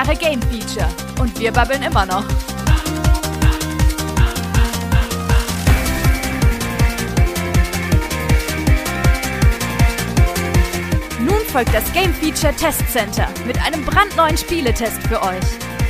Woche Game Feature. Und wir babbeln immer noch. Nun folgt das Game Feature Test Center mit einem brandneuen Spieletest für euch.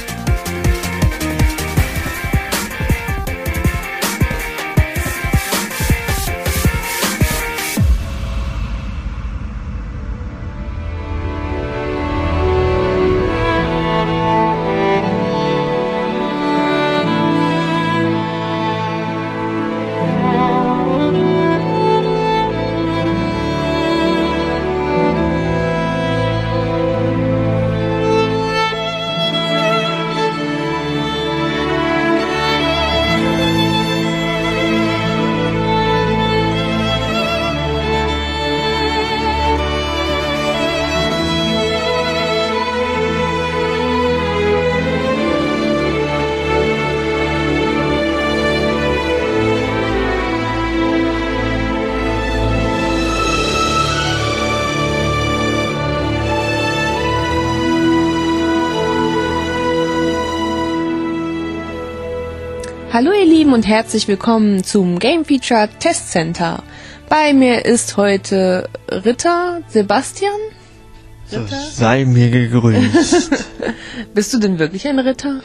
Hallo ihr Lieben und herzlich willkommen zum Game Feature Test Center. Bei mir ist heute Ritter Sebastian. Ritter? So, sei mir gegrüßt. Bist du denn wirklich ein Ritter?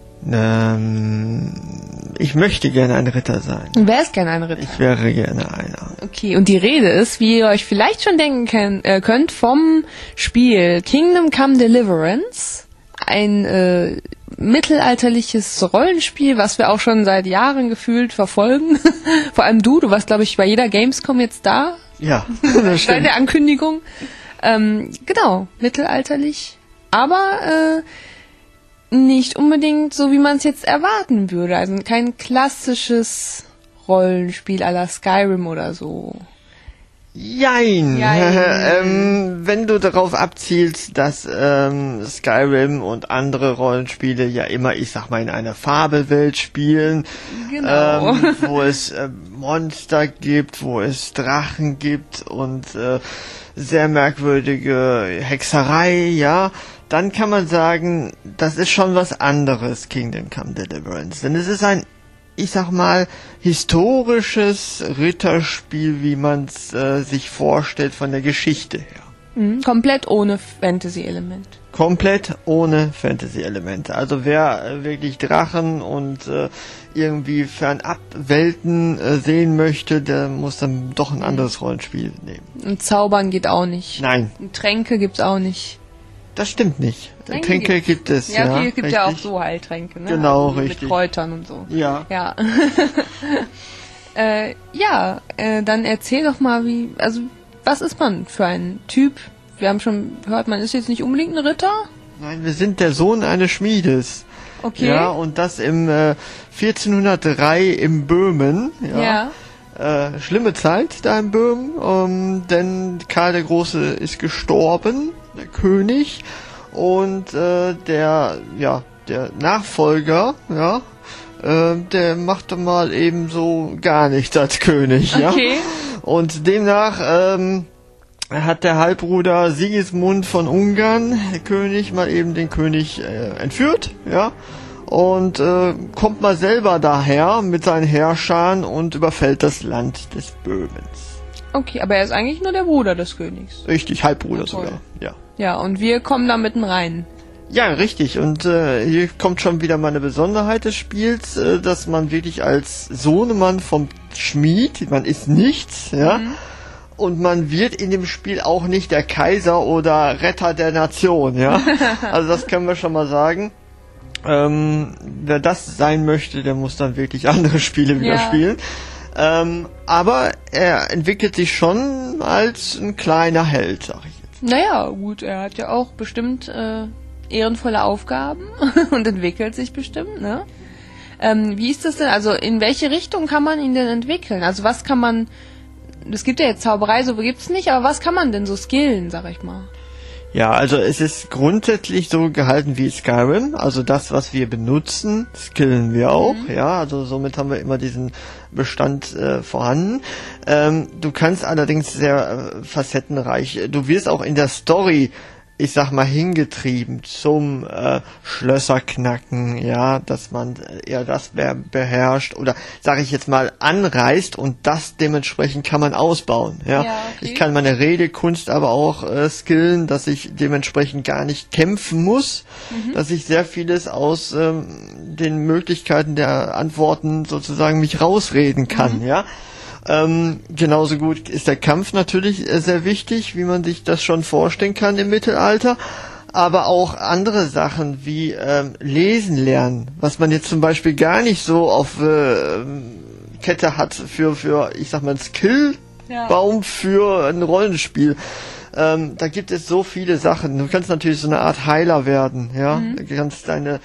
Ich möchte gerne ein Ritter sein. Du wärst gerne ein Ritter? Ich wäre gerne einer. Okay, und die Rede ist, wie ihr euch vielleicht schon denken könnt, vom Spiel Kingdom Come Deliverance. Ein mittelalterliches Rollenspiel, was wir auch schon seit Jahren gefühlt verfolgen. Vor allem du warst, glaube ich, bei jeder Gamescom jetzt da. Ja, das stimmt. Bei der Ankündigung. Genau, mittelalterlich. Aber nicht unbedingt so, wie man es jetzt erwarten würde. Also kein klassisches Rollenspiel à la Skyrim oder so. Jein. Wenn du darauf abzielst, dass Skyrim und andere Rollenspiele ja immer, ich sag mal, in einer Fabelwelt spielen, genau. Wo es Monster gibt, wo es Drachen gibt und sehr merkwürdige Hexerei, ja, dann kann man sagen, das ist schon was anderes, Kingdom Come Deliverance. Denn es ist ein, ich sag mal, historisches Ritterspiel, wie man es sich vorstellt von der Geschichte her. Komplett ohne Fantasy-Element. Komplett ohne Fantasy-Elemente. Also wer wirklich Drachen und irgendwie fernab Welten sehen möchte, der muss dann doch ein anderes Rollenspiel nehmen. Und Zaubern geht auch nicht. Nein. Und Tränke gibt's auch nicht. Das stimmt nicht. Tränke gibt es, ja. Ja, es gibt ja auch so Heiltränke, ne? Genau, also richtig. Mit Kräutern und so. Ja. Ja. Dann erzähl doch mal, was ist man für ein Typ? Wir haben schon gehört, man ist jetzt nicht unbedingt ein Ritter. Nein, wir sind der Sohn eines Schmiedes. Okay. Ja, und das im 1403 im Böhmen. Ja. Schlimme Zeit da in Böhmen, denn Karl der Große ist gestorben, der König, und der Nachfolger, ja, der machte mal eben so gar nichts als König, ja. Okay. Und demnach hat der Halbbruder Sigismund von Ungarn, der König, mal eben den König entführt, ja. Und kommt mal selber daher mit seinen Herrschern und überfällt das Land des Böhmens. Okay, aber er ist eigentlich nur der Bruder des Königs. Richtig, Halbbruder sogar, ja. Ja, und wir kommen da mitten rein. Ja, richtig. Und hier kommt schon wieder mal eine Besonderheit des Spiels, dass man wirklich als Sohnemann vom Schmied, man ist nichts, ja. Und man wird in dem Spiel auch nicht der Kaiser oder Retter der Nation, ja. Also das können wir schon mal sagen. Wer das sein möchte, der muss dann wirklich andere Spiele wieder spielen. Aber er entwickelt sich schon als ein kleiner Held, sag ich jetzt. Naja, gut, er hat ja auch bestimmt ehrenvolle Aufgaben und entwickelt sich bestimmt, ne? Wie ist das denn? Also in welche Richtung kann man ihn denn entwickeln? Also was kann man, es gibt ja jetzt Zauberei, so gibt's nicht, aber was kann man denn so skillen, sag ich mal? Ja, also es ist grundsätzlich so gehalten wie Skyrim, also das, was wir benutzen, skillen wir auch, ja, also somit haben wir immer diesen Bestand vorhanden. Du kannst allerdings sehr facettenreich, du wirst auch in der Story ich sag mal, hingetrieben zum Schlösserknacken, ja, dass man eher das beherrscht oder, sage ich jetzt mal, anreißt und das dementsprechend kann man ausbauen, ja. Ja, okay. Ich kann meine Redekunst aber auch skillen, dass ich dementsprechend gar nicht kämpfen muss, dass ich sehr vieles aus den Möglichkeiten der Antworten sozusagen mich rausreden kann, ja. Genauso gut ist der Kampf natürlich sehr wichtig, wie man sich das schon vorstellen kann im Mittelalter, aber auch andere Sachen wie Lesen lernen, was man jetzt zum Beispiel gar nicht so auf Kette hat für ich sag mal, einen Skillbaum für ein Rollenspiel. Da gibt es so viele Sachen. Du kannst natürlich so eine Art Heiler werden, ja. Du kannst deine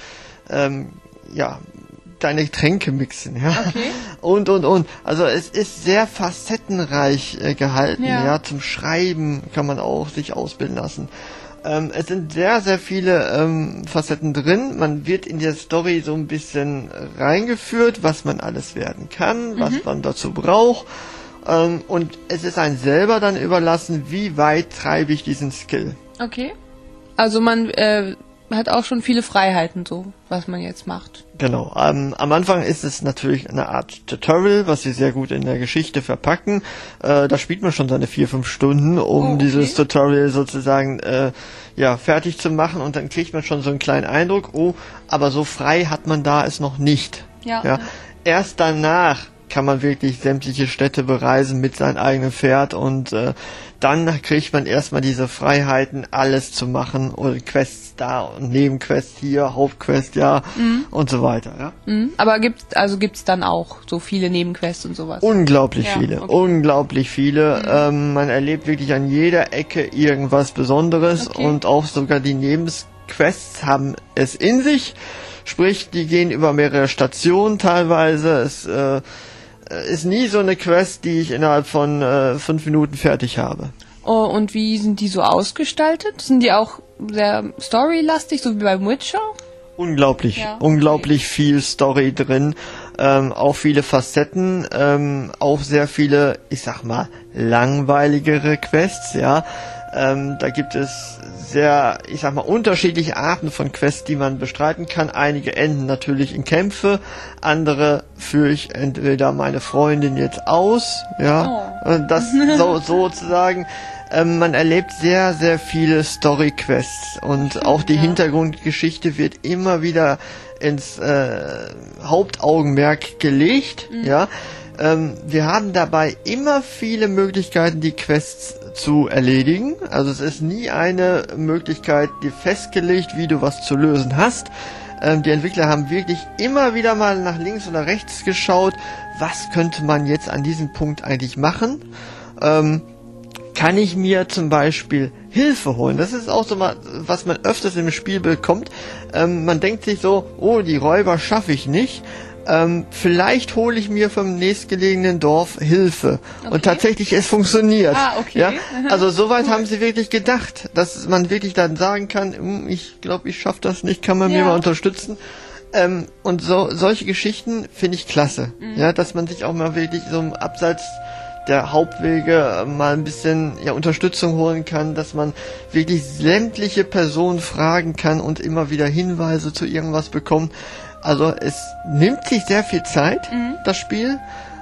Tränke mixen, ja. Okay. Und. Also es ist sehr facettenreich gehalten, ja. Zum Schreiben kann man auch sich ausbilden lassen. Es sind sehr, sehr viele Facetten drin. Man wird in der Story so ein bisschen reingeführt, was man alles werden kann, was man dazu braucht. Und es ist einem selber dann überlassen, wie weit treibe ich diesen Skill. Okay. Also man hat auch schon viele Freiheiten, so, was man jetzt macht. Genau. Am Anfang ist es natürlich eine Art Tutorial, was sie sehr gut in der Geschichte verpacken. Da spielt man schon seine 4-5 Stunden, um dieses Tutorial sozusagen fertig zu machen, und dann kriegt man schon so einen kleinen Eindruck, aber so frei hat man da es noch nicht. Ja. Erst danach kann man wirklich sämtliche Städte bereisen mit seinem eigenen Pferd, und dann kriegt man erstmal diese Freiheiten, alles zu machen, oder Quests da und Nebenquests hier, Hauptquest und so weiter. Ja? Aber gibt's dann auch so viele Nebenquests und sowas? Unglaublich viele. Man erlebt wirklich an jeder Ecke irgendwas Besonderes, und auch sogar die Nebenquests haben es in sich. Sprich, die gehen über mehrere Stationen teilweise. Es ist nie so eine Quest, die ich innerhalb von 5 Minuten fertig habe. Oh, und wie sind die so ausgestaltet? Sind die auch sehr storylastig, so wie beim Witcher? Unglaublich viel Story drin, auch viele Facetten, auch sehr viele, ich sag mal, langweiligere Quests, ja. Da gibt es sehr, ich sag mal, unterschiedliche Arten von Quests, die man bestreiten kann. Einige enden natürlich in Kämpfe, andere führe ich entweder meine Freundin jetzt aus, das sozusagen. Man erlebt sehr, sehr viele Story-Quests, und auch die Hintergrundgeschichte wird immer wieder ins Hauptaugenmerk gelegt, wir haben dabei immer viele Möglichkeiten, die Quests zu erledigen. Also es ist nie eine Möglichkeit, die festgelegt, wie du was zu lösen hast. Die Entwickler haben wirklich immer wieder mal nach links oder rechts geschaut, was könnte man jetzt an diesem Punkt eigentlich machen. Kann ich mir zum Beispiel Hilfe holen? Das ist auch so mal, was man öfters im Spiel bekommt. Man denkt sich so, die Räuber schaffe ich nicht. Vielleicht hole ich mir vom nächstgelegenen Dorf Hilfe. Okay. Und tatsächlich, es funktioniert. Okay. Ja? Also soweit haben sie wirklich gedacht, dass man wirklich dann sagen kann, ich glaube, ich schaffe das nicht, kann man mir mal unterstützen. Und solche Geschichten finde ich klasse. Ja, dass man sich auch mal wirklich so im Abseits der Hauptwege mal ein bisschen Unterstützung holen kann, dass man wirklich sämtliche Personen fragen kann und immer wieder Hinweise zu irgendwas bekommt. Also es nimmt sich sehr viel Zeit, das Spiel.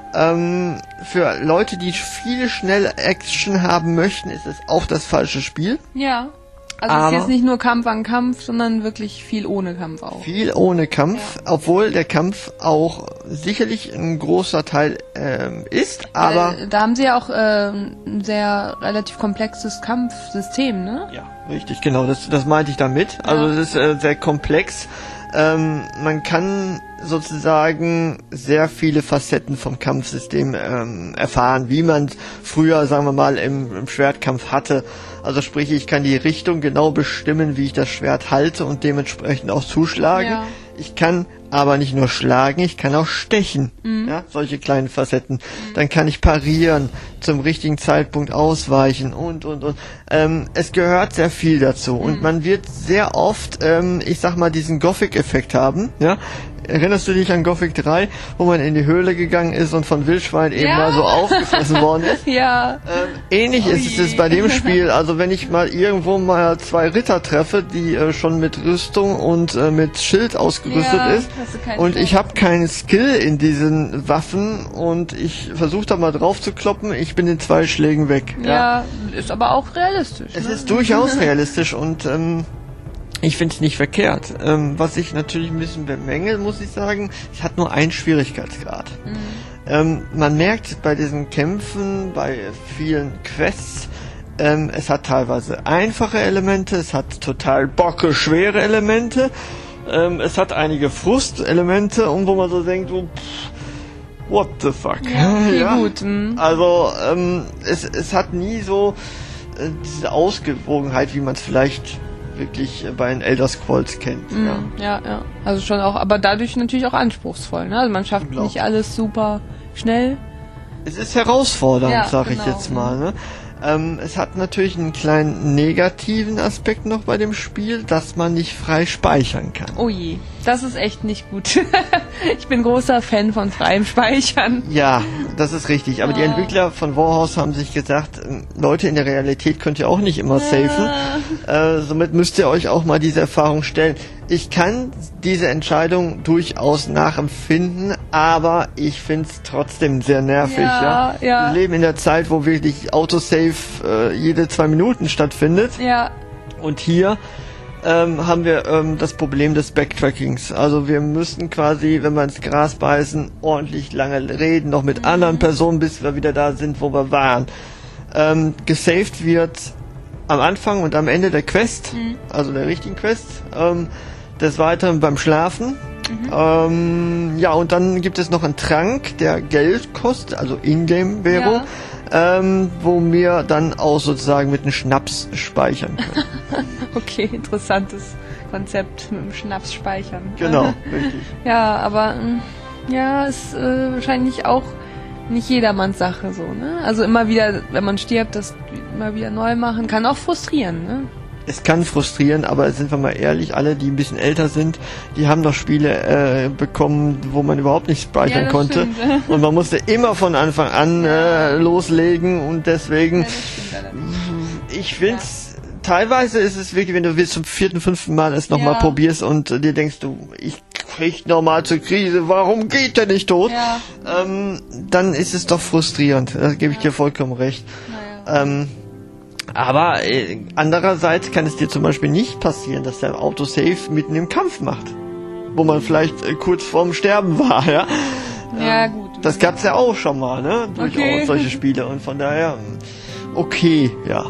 Für Leute, die viel schnell Action haben möchten, ist es auch das falsche Spiel. Ja. Also es ist jetzt nicht nur Kampf an Kampf, sondern wirklich viel ohne Kampf auch. Viel ohne Kampf, obwohl der Kampf auch sicherlich ein großer Teil ist, aber... Da haben sie ja auch ein sehr relativ komplexes Kampfsystem, ne? Ja, richtig, genau, das meinte ich damit. Also es ist sehr komplex. Man kann sozusagen sehr viele Facetten vom Kampfsystem erfahren, wie man es früher, sagen wir mal, im Schwertkampf hatte. Also sprich, ich kann die Richtung genau bestimmen, wie ich das Schwert halte und dementsprechend auch zuschlagen. Ja. Ich kann aber nicht nur schlagen, ich kann auch stechen. Ja, solche kleinen Facetten. Dann kann ich parieren, zum richtigen Zeitpunkt ausweichen und. Es gehört sehr viel dazu. Und man wird sehr oft, ich sag mal, diesen Gothic-Effekt haben. Ja, erinnerst du dich an Gothic 3, wo man in die Höhle gegangen ist und von Wildschwein eben mal so aufgefressen worden ist? Ja. Ähnlich ist es bei dem Spiel. Also wenn ich mal irgendwo mal 2 Ritter treffe, die schon mit Rüstung und mit Schild ausgerüstet ist und ich habe keinen Skill in diesen Waffen und ich versuche da mal drauf zu kloppen, ich bin in 2 Schlägen weg. Ja, ist aber auch realistisch. Es ist durchaus realistisch und ich finde es nicht verkehrt. Was ich natürlich ein bisschen bemängel, muss ich sagen, es hat nur einen Schwierigkeitsgrad. Man merkt bei diesen Kämpfen, bei vielen Quests, es hat teilweise einfache Elemente, es hat total schwere Elemente, es hat einige Frustelemente und wo man so denkt, what the fuck? Ja, gut. Also es hat nie so diese Ausgewogenheit, wie man es vielleicht wirklich bei den Elder Scrolls kennt. Ja. Also schon auch, aber dadurch natürlich auch anspruchsvoll. Ne? Also man schafft nicht alles super schnell. Es ist herausfordernd, sag ich genau. jetzt mal. Ne? Es hat natürlich einen kleinen negativen Aspekt noch bei dem Spiel, dass man nicht frei speichern kann. Oh je, das ist echt nicht gut. Ich bin großer Fan von freiem Speichern. Ja, das ist richtig. Aber die Entwickler von Warhouse haben sich gesagt, Leute, in der Realität könnt ihr auch nicht immer safen. Somit müsst ihr euch auch mal diese Erfahrung stellen. Ich kann diese Entscheidung durchaus nachempfinden, aber ich finde es trotzdem sehr nervig. Ja. Wir leben in der Zeit, wo wirklich Autosave jede 2 Minuten stattfindet. Ja. Und hier haben wir das Problem des Backtrackings. Also wir müssen quasi, wenn wir ins Gras beißen, ordentlich lange reden, noch mit anderen Personen, bis wir wieder da sind, wo wir waren. Gesaved wird am Anfang und am Ende der Quest, also der richtigen Quest, des Weiteren beim Schlafen. Ja, und dann gibt es noch einen Trank, der Geld kostet, also Ingame-Währung, wo wir dann auch sozusagen mit einem Schnaps speichern können. Okay, interessantes Konzept mit dem Schnaps speichern. Genau, richtig. Ja, aber ist wahrscheinlich auch nicht jedermanns Sache so, ne? Also immer wieder, wenn man stirbt, das immer wieder neu machen, kann auch frustrieren, ne? Es kann frustrieren, aber sind wir mal ehrlich, alle, die ein bisschen älter sind, die haben doch Spiele bekommen, wo man überhaupt nicht speichern konnte. Stimmt. Und man musste immer von Anfang an loslegen und deswegen, ich find's, teilweise ist es wirklich, wenn du willst zum 4., 5. Mal es nochmal probierst und dir denkst, ich krieg nochmal zur Krise, warum geht der nicht tot? Ja. Dann ist es doch frustrierend, da gebe ich dir vollkommen recht. Aber andererseits kann es dir zum Beispiel nicht passieren, dass der Autosave mitten im Kampf macht. Wo man vielleicht kurz vorm Sterben war, ja? Ja, gut. Das gab's ja auch schon mal, ne? Durchaus solche Spiele. Und von daher, okay, ja.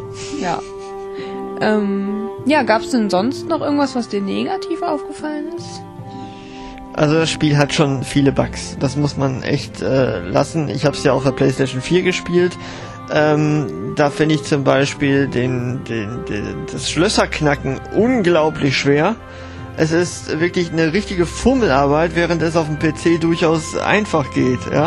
Ja, gab's denn sonst noch irgendwas, was dir negativ aufgefallen ist? Also das Spiel hat schon viele Bugs. Das muss man echt lassen. Ich habe es ja auf der PlayStation 4 gespielt. Da finde ich zum Beispiel das Schlösserknacken unglaublich schwer. Es ist wirklich eine richtige Fummelarbeit, während es auf dem PC durchaus einfach geht. Ja.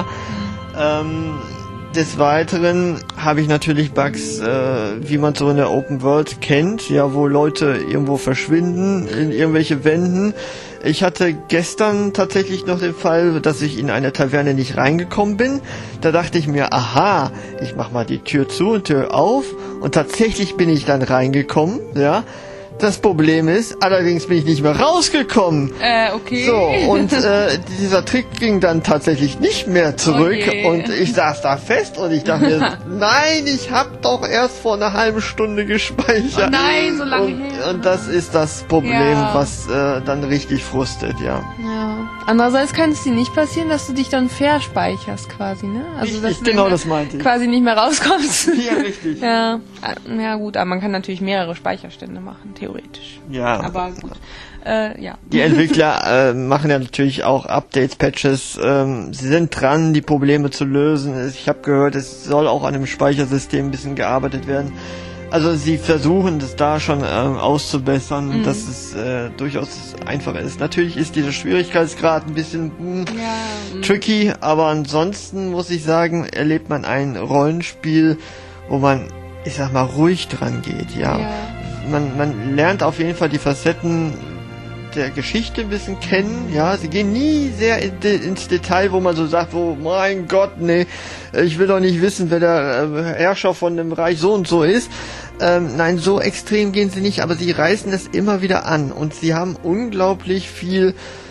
Des Weiteren habe ich natürlich Bugs, wie man so in der Open World kennt, ja, wo Leute irgendwo verschwinden in irgendwelche Wänden. Ich hatte gestern tatsächlich noch den Fall, dass ich in eine Taverne nicht reingekommen bin. Da dachte ich mir, aha, ich mach mal die Tür zu und Tür auf. Und tatsächlich bin ich dann reingekommen, ja. Das Problem ist, allerdings bin ich nicht mehr rausgekommen. Okay. So, und dieser Trick ging dann tatsächlich nicht mehr zurück. Okay. Und ich saß da fest und ich dachte mir, nein, ich hab doch erst vor einer halben Stunde gespeichert. Oh nein, so lange her. Und das ist das Problem, was dann richtig frustet, ja. Andererseits kann es dir nicht passieren, dass du dich dann verspeicherst quasi, ne? Also, richtig, genau das meinte ich. Quasi nicht mehr rauskommst. Ja, richtig. Ja gut, aber man kann natürlich mehrere Speicherstände machen, theoretisch. Ja. Aber gut. Die Entwickler machen ja natürlich auch Updates, Patches. Sie sind dran, die Probleme zu lösen. Ich habe gehört, es soll auch an dem Speichersystem ein bisschen gearbeitet werden. Also sie versuchen das da schon auszubessern, dass es durchaus einfacher ist. Natürlich ist dieser Schwierigkeitsgrad ein bisschen tricky, aber ansonsten muss ich sagen, erlebt man ein Rollenspiel, wo man, ich sag mal, ruhig dran geht. Ja. Man lernt auf jeden Fall die Facetten der Geschichte ein bisschen kennen, ja, sie gehen nie sehr ins Detail, wo man so sagt, oh mein Gott, nee, ich will doch nicht wissen, wer der Herrscher von dem Reich so und so ist. Nein, so extrem gehen sie nicht, aber sie reißen das immer wieder an und sie haben unglaublich viel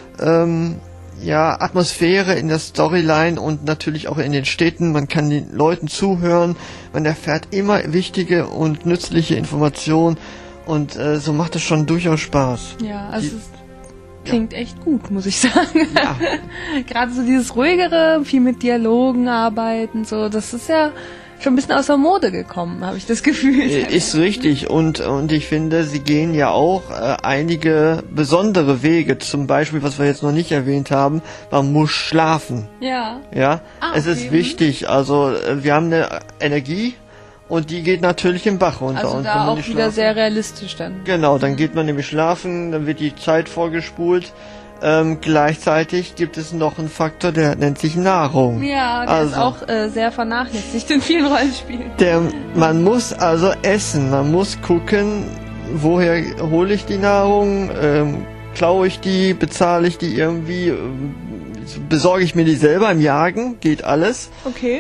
Atmosphäre in der Storyline und natürlich auch in den Städten. Man kann den Leuten zuhören, man erfährt immer wichtige und nützliche Informationen und so macht es schon durchaus Spaß. Ja, also es klingt echt gut, muss ich sagen. Ja. Gerade so dieses ruhigere, viel mit Dialogen arbeiten, so, das ist ja schon ein bisschen aus der Mode gekommen, habe ich das Gefühl. Ist richtig und ich finde, sie gehen ja auch einige besondere Wege, zum Beispiel, was wir jetzt noch nicht erwähnt haben, man muss schlafen. Ja. Ja, es ist wichtig, also wir haben eine Energie und die geht natürlich im Bach runter. Also und da auch wieder sehr realistisch dann. Genau, dann geht man nämlich schlafen, dann wird die Zeit vorgespult. Gleichzeitig gibt es noch einen Faktor, der nennt sich Nahrung. Ja, der ist auch sehr vernachlässigt in vielen Rollenspielen. Man muss also essen, man muss gucken, woher hole ich die Nahrung, klaue ich die, bezahle ich die irgendwie, besorge ich mir die selber im Jagen, geht alles. Okay.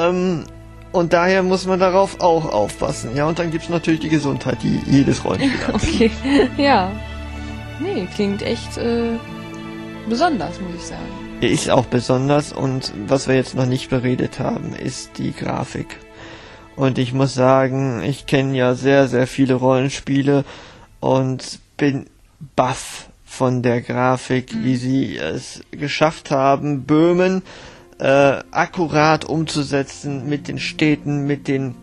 Und daher muss man darauf auch aufpassen. Ja, und dann gibt's natürlich die Gesundheit, die jedes Rollenspiel hat. Okay, ja. Nee, klingt echt besonders, muss ich sagen. Ist auch besonders und was wir jetzt noch nicht beredet haben, ist die Grafik. Und ich muss sagen, ich kenne ja sehr, sehr viele Rollenspiele und bin baff von der Grafik, wie sie es geschafft haben, Böhmen akkurat umzusetzen mit den Städten, mit den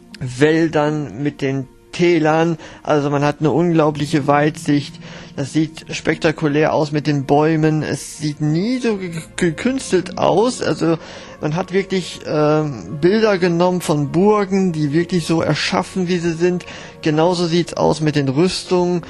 Wäldern, mit den Tälern. Also man hat eine unglaubliche Weitsicht. Das sieht spektakulär aus mit den Bäumen. Es sieht nie so gekünstelt aus. Also man hat wirklich Bilder genommen von Burgen, die wirklich so erschaffen, wie sie sind. Genauso sieht's aus mit den Rüstungen.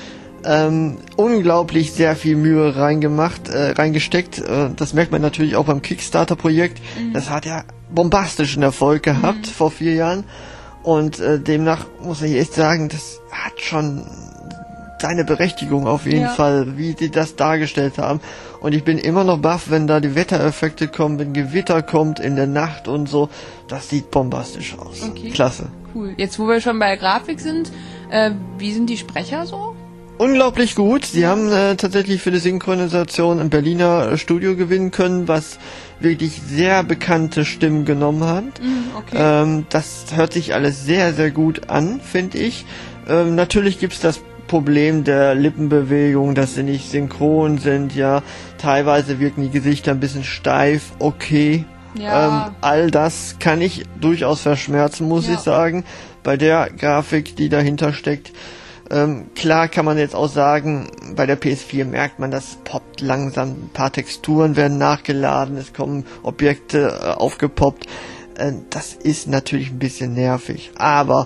Unglaublich sehr viel Mühe reingesteckt. Das merkt man natürlich auch beim Kickstarter-Projekt. Das hat ja bombastischen Erfolg gehabt vor 4 Jahren. Und demnach muss ich echt sagen, das hat schon seine Berechtigung auf jeden Fall, wie die das dargestellt haben. Und ich bin immer noch baff, wenn da die Wettereffekte kommen, wenn Gewitter kommt in der Nacht und so. Das sieht bombastisch aus. Okay. Klasse. Cool. Jetzt, wo wir schon bei der Grafik sind, wie sind die Sprecher so? Unglaublich gut. Sie haben tatsächlich für die Synchronisation ein Berliner Studio gewinnen können, was wirklich sehr bekannte Stimmen genommen hat. Okay. Das hört sich alles sehr, sehr gut an, finde ich. Natürlich gibt's das Problem der Lippenbewegung, dass sie nicht synchron sind, ja. Teilweise wirken die Gesichter ein bisschen steif, okay. Ja. All das kann ich durchaus verschmerzen, muss ich sagen, bei der Grafik, die dahinter steckt. Klar kann man jetzt auch sagen, bei der PS4 merkt man, das poppt langsam, ein paar Texturen werden nachgeladen, es kommen Objekte aufgepoppt. Das ist natürlich ein bisschen nervig, aber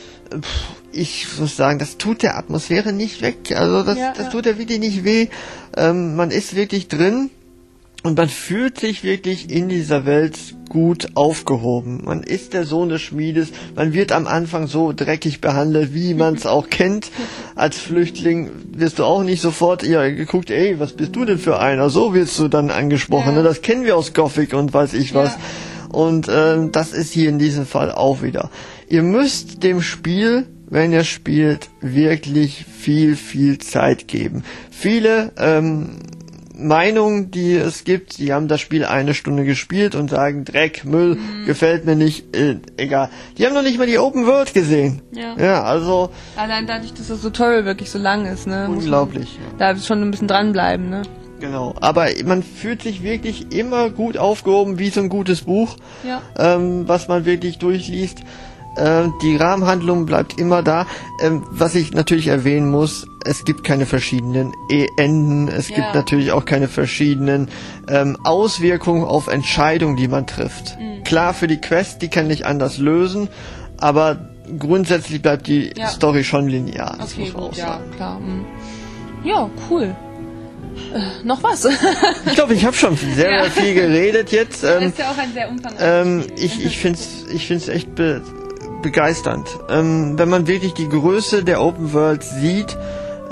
ich muss sagen, das tut der Atmosphäre nicht weg, also das tut der wirklich nicht weh. Man ist wirklich drin und man fühlt sich wirklich in dieser Welt gut aufgehoben. Man ist der Sohn des Schmiedes. Man wird am Anfang so dreckig behandelt, wie man es auch kennt. Als Flüchtling wirst du auch nicht sofort geguckt, ey, was bist du denn für einer? So wirst du dann angesprochen. Ja. Ne? Das kennen wir aus Gothic und weiß ich was. Und das ist hier in diesem Fall auch wieder. Ihr müsst dem Spiel, wenn ihr spielt, wirklich viel, viel Zeit geben. Viele Meinungen, die es gibt, die haben das Spiel 1 Stunde gespielt und sagen, Dreck, Müll, gefällt mir nicht, egal. Die haben noch nicht mal die Open World gesehen. Ja, also... Allein dadurch, dass das Tutorial wirklich so lang ist, ne? Unglaublich. Da schon ein bisschen dranbleiben, ne? Genau, aber man fühlt sich wirklich immer gut aufgehoben, wie so ein gutes Buch, was man wirklich durchliest. Die Rahmenhandlung bleibt immer da. Was ich natürlich erwähnen muss, es gibt keine verschiedenen Enden, es gibt natürlich auch keine verschiedenen Auswirkungen auf Entscheidungen, die man trifft. Klar, für die Quest, die kann ich anders lösen, aber grundsätzlich bleibt die Story schon linear, das muss man auch sagen. Ja, klar. Ja, cool. Noch was? Ich glaube, ich habe schon sehr viel geredet jetzt. Das ist ja auch ein sehr umfangreiches Spiel. Ich find's echt begeisternd. Wenn man wirklich die Größe der Open World sieht,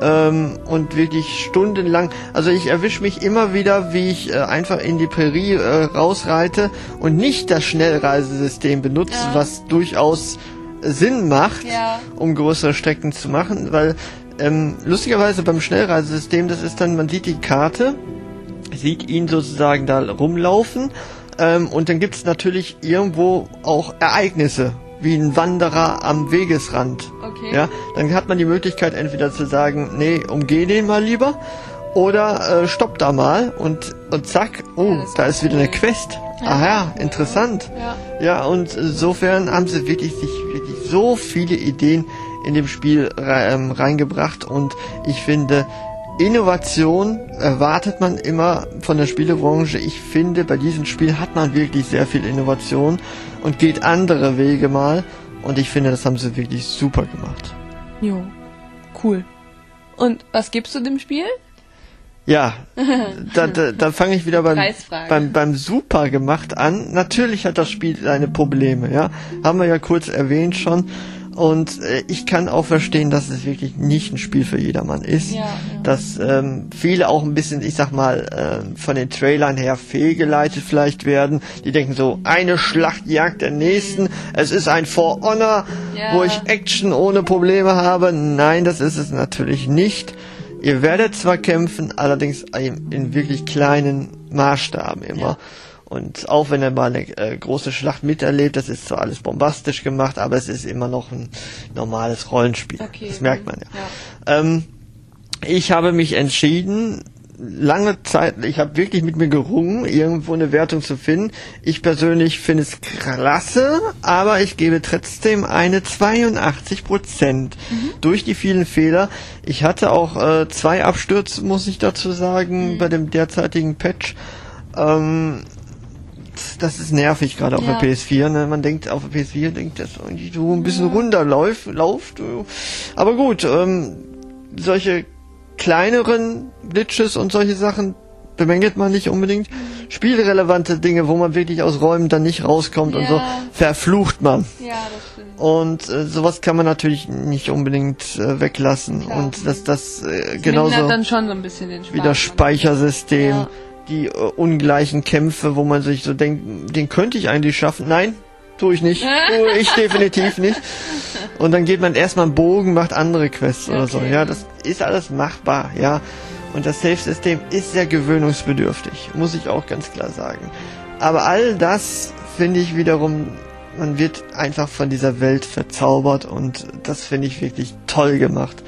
und wirklich stundenlang, also ich erwische mich immer wieder, wie ich einfach in die Prärie rausreite und nicht das Schnellreisesystem benutze, was durchaus Sinn macht, um größere Strecken zu machen, weil lustigerweise beim Schnellreisesystem, das ist dann, man sieht die Karte, sieht ihn sozusagen da rumlaufen, und dann gibt's natürlich irgendwo auch Ereignisse, wie ein Wanderer am Wegesrand. Okay. Ja, dann hat man die Möglichkeit entweder zu sagen, nee, umgeh den mal lieber, oder stopp da mal und zack, da ist wieder eine Quest. Aha, interessant. Ja, und insofern haben sie wirklich so viele Ideen in dem Spiel reingebracht, und ich finde, Innovation erwartet man immer von der Spielebranche. Ich finde, bei diesem Spiel hat man wirklich sehr viel Innovation und geht andere Wege mal, und ich finde, das haben sie wirklich super gemacht. Jo, cool. Und was gibst du dem Spiel? Ja, da fange ich wieder beim Super gemacht an. Natürlich hat das Spiel seine Probleme, ja. Haben wir ja kurz erwähnt schon. Und ich kann auch verstehen, dass es wirklich nicht ein Spiel für jedermann ist. Dass viele auch ein bisschen, ich sag mal, von den Trailern her fehlgeleitet vielleicht werden. Die denken so, eine Schlacht jagt der nächsten. Es ist ein For Honor, wo ich Action ohne Probleme habe. Nein, das ist es natürlich nicht. Ihr werdet zwar kämpfen, allerdings in wirklich kleinen Maßstaben immer. Und auch wenn ihr mal eine große Schlacht miterlebt, das ist zwar alles bombastisch gemacht, aber es ist immer noch ein normales Rollenspiel. Okay. Das merkt man ja. Ich habe mich entschieden, lange Zeit, ich habe wirklich mit mir gerungen, irgendwo eine Wertung zu finden. Ich persönlich finde es klasse, aber ich gebe trotzdem eine 82%. Durch die vielen Fehler. Ich hatte auch 2 Abstürze, muss ich dazu sagen, bei dem derzeitigen Patch. Das ist nervig, gerade auf der PS4. Ne? Man denkt, auf der PS4 denkt, dass irgendwie so ein bisschen runterläuft. Aber gut, solche kleineren Glitches und solche Sachen bemängelt man nicht unbedingt. Spielrelevante Dinge, wo man wirklich aus Räumen dann nicht rauskommt und so, verflucht man. Ja, das stimmt. Und sowas kann man natürlich nicht unbedingt weglassen. Klar. Und das genauso dann schon so ein bisschen den Spaß wie das Speichersystem, die ungleichen Kämpfe, wo man sich so denkt, den könnte ich eigentlich schaffen. Nein, tue ich nicht. Tue ich definitiv nicht. Und dann geht man erstmal einen Bogen, macht andere Quests oder so. Ja, das ist alles machbar, ja. Und das Save-System ist sehr gewöhnungsbedürftig, muss ich auch ganz klar sagen. Aber all das finde ich wiederum, man wird einfach von dieser Welt verzaubert, und das finde ich wirklich toll gemacht.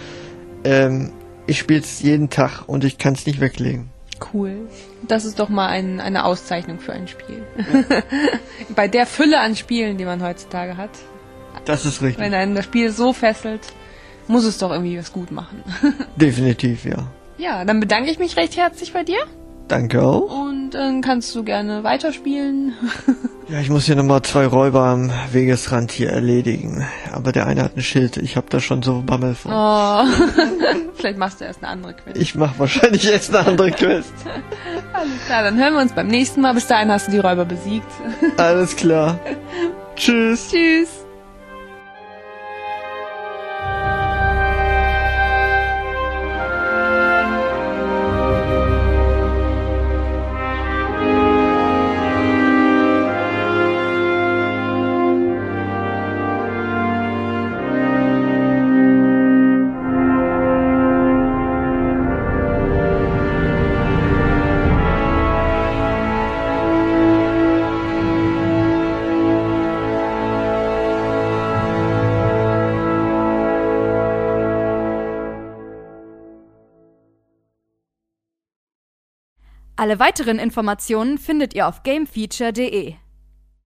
Ich spiele es jeden Tag und ich kann es nicht weglegen. Cool. Das ist doch mal eine Auszeichnung für ein Spiel. Bei der Fülle an Spielen, die man heutzutage hat. Das ist richtig. Wenn einen das Spiel so fesselt, muss es doch irgendwie was gut machen. Definitiv, ja. Ja, dann bedanke ich mich recht herzlich bei dir. Danke auch. Und dann kannst du gerne weiterspielen. Ja, ich muss hier nochmal 2 Räuber am Wegesrand hier erledigen. Aber der eine hat ein Schild. Ich habe da schon so Bammel vor. Oh. Vielleicht machst du erst eine andere Quest. Ich mach wahrscheinlich erst eine andere Quest. Alles klar, dann hören wir uns beim nächsten Mal. Bis dahin hast du die Räuber besiegt. Alles klar. Tschüss. Tschüss. Alle weiteren Informationen findet ihr auf gamefeature.de.